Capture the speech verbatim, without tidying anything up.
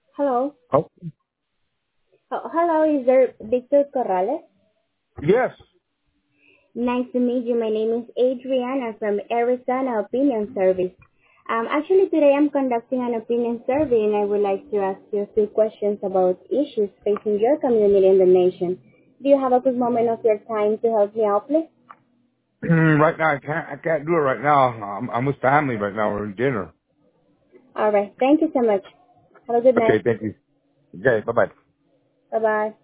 Hello. Oh, Oh, hello, is there Victor Corrales? yes. Nice to meet you. My name is Adriana from Arizona Opinion Service. Um, actually, today I'm conducting an opinion survey and I would like to ask you a few questions about issues facing your community and the nation. Do you have a good moment of your time to help me out, please? Right now, I can't. I can't do it right now. I'm, I'm with family right now. We're in dinner. All right. Thank you so much. Have a good Okay, night. thank you. Okay, bye bye. Bye-bye.